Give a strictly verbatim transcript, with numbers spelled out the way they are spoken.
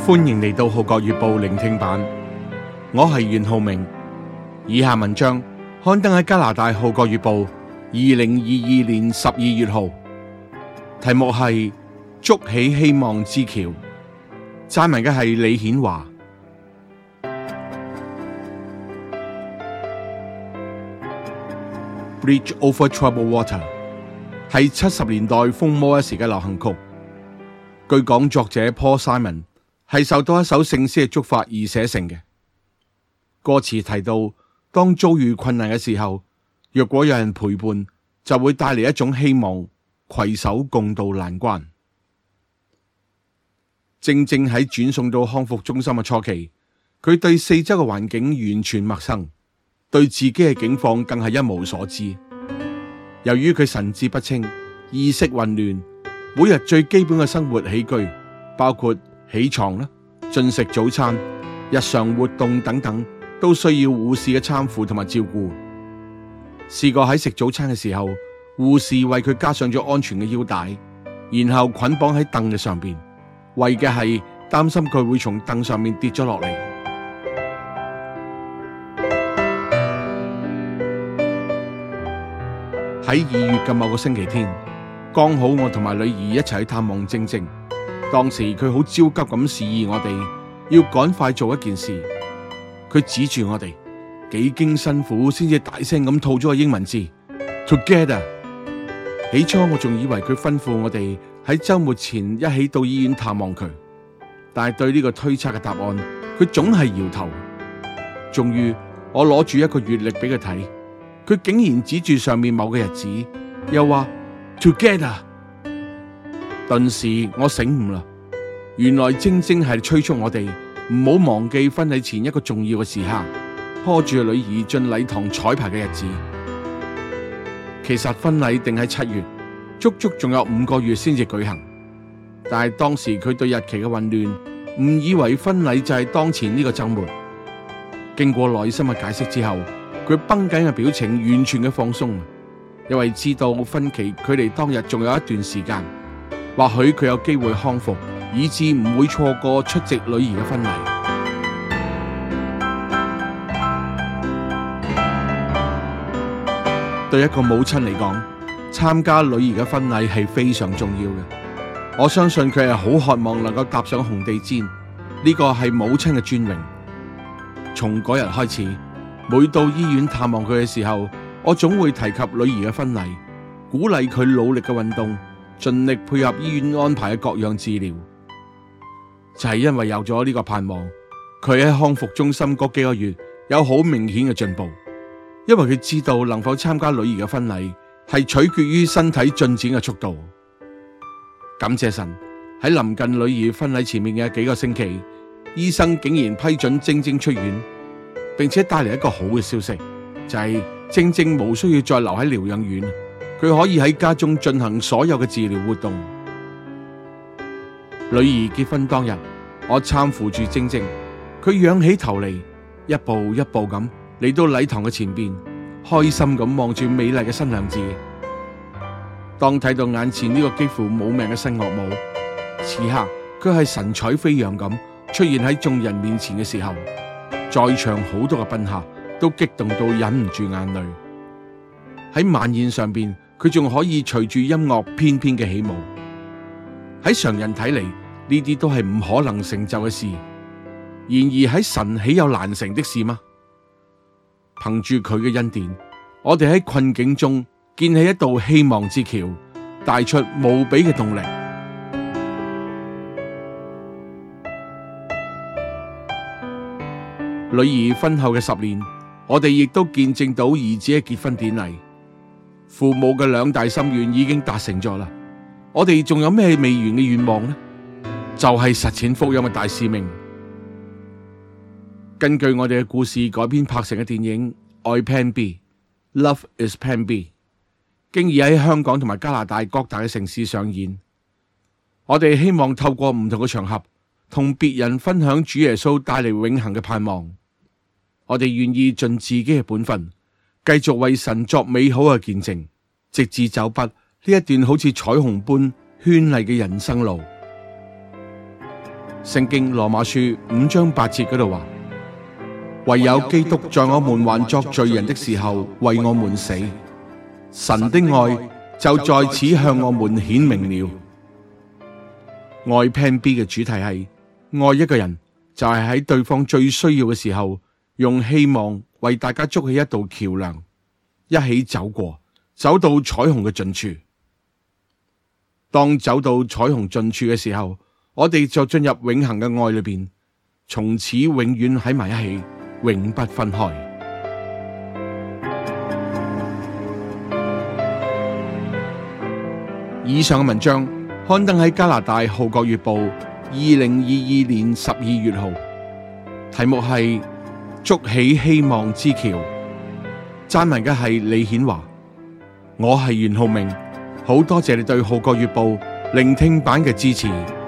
歡迎嚟到《號角月報》聆聽版，我係袁浩明。以下文章刊登喺加拿大《號角月報》二零二二年十二月號，題目係築起希望之橋，撰文嘅係李顯華。Bridge over troubled water 係七十年代風魔一時嘅流行曲。據講作者 Paul Simon 係受到一首聖詩嘅觸發而寫成嘅。歌詞提到，當遭遇困難嘅時候，若果有人陪伴，就會帶嚟一種希望，攜手共度難關。正正喺轉送到康復中心嘅初期，佢對四周嘅環境完全陌生，對自己嘅境況更係一無所知。由於佢神志不清，意識混亂，每日最基本嘅生活起居，包括起床啦、進食早餐、日常活動等等，都需要護士嘅攙扶同埋照顧。試過喺食早餐嘅時候，護士為佢加上咗安全嘅腰帶，然後捆綁喺凳嘅上邊，為嘅係擔心佢會從凳上面跌咗落嚟。喺二月嘅某個星期天，剛好我同埋女兒一齊去探望晶晶。當時佢好焦急咁示意我哋要趕快做一件事。佢指住我哋，幾經辛苦先至大聲咁吐咗個英文字 Together。起初我仲以為佢吩咐我哋喺週末前一起到醫院探望佢，但係對呢個推測嘅答案，佢總係搖頭。終於我攞住一個月曆俾佢睇，佢竟然指住上面某個日子，又話 Together。頓時我醒悟啦，原來晶晶係催促我哋唔好忘記婚禮前一個重要嘅時刻，拖住女兒進禮堂彩排嘅日子。其實婚禮定喺七月，足足仲有五個月先至舉行。但係當時佢對日期嘅混亂，誤以為婚禮就係當前呢個周末。經過耐心嘅解釋之後，佢繃緊嘅表情完全嘅放鬆，因為知道婚期距離當日仲有一段時間。或許佢有機會康復，以致唔會錯過出席女兒嘅婚禮。對一個母親嚟講，參加女兒嘅婚禮係非常重要嘅。我相信佢係好渴望能夠踏上紅地毯，呢個係母親嘅尊榮。從嗰日開始，每到醫院探望佢嘅時候，我總會提及女兒嘅婚禮，鼓勵佢努力嘅運動，盡力配合醫院安排嘅各樣治療。就係因為有咗呢個盼望，佢喺康復中心嗰幾個月有好明顯嘅進步。因為佢知道能否參加女兒嘅婚禮係取決於身體進展嘅速度。感謝神，喺臨近女兒婚禮前面嘅幾個星期，醫生竟然批准晶晶出院，並且帶嚟一個好嘅消息，就係晶晶無需要再留喺療養院，佢可以喺家中進行所有嘅治療活動。女兒結婚當日，我攙扶住晶晶，佢仰起頭嚟，一步一步咁嚟到禮堂嘅前邊，開心咁望住美麗嘅新娘子。當睇到眼前呢個幾乎冇命嘅新岳母，此刻佢係神采飛揚咁出現喺眾人面前嘅時候，在場好多嘅賓客都激動到忍唔住眼淚。喺晚宴上邊，佢仲可以隨住音樂翩翩嘅起舞。喺常人睇嚟，呢啲都係唔可能成就嘅事。然而喺神豈有難成的事嗎？憑住佢嘅恩典，我哋喺困境中建起一道希望之橋，帶出無比嘅動力。女兒婚後嘅十年，我哋亦都見證到兒子嘅結婚典禮。父母嘅兩大心願已經達成咗啦，我哋仲有咩未完嘅願望呢？就係實踐福音嘅大使命。根據我哋嘅故事改編拍成嘅電影《愛 Plan B》，Love is Plan B， 經已喺香港同埋加拿大各大嘅城市上演。我哋希望透過唔同嘅場合，同別人分享主耶穌帶嚟永恆嘅盼望。我哋願意盡自己嘅本分，繼續為神作美好嘅見證，直至走畢呢一段好似彩虹般絢麗嘅人生路。 聖經羅馬書五章八節嗰度話：唯有基督在我們還作罪人的時候為我們死，神的愛就在此向我們顯明了。愛 Plan B 嘅主題係愛一個人，就係喺對方最需要嘅時候，用希望為大家築起一道橋樑，一起走過，走到彩虹嘅盡處。當走到彩虹盡處嘅時候，我哋就進入永恆嘅愛裏邊，從此永遠喺埋一起，永不分開。以上嘅文章刊登喺加拿大《號角月報》二零二二年十二月號，題目係築起希望之橋。撰文嘅係李顯華，我係袁浩明，好多謝你對《號角月報》聆聽版嘅支持。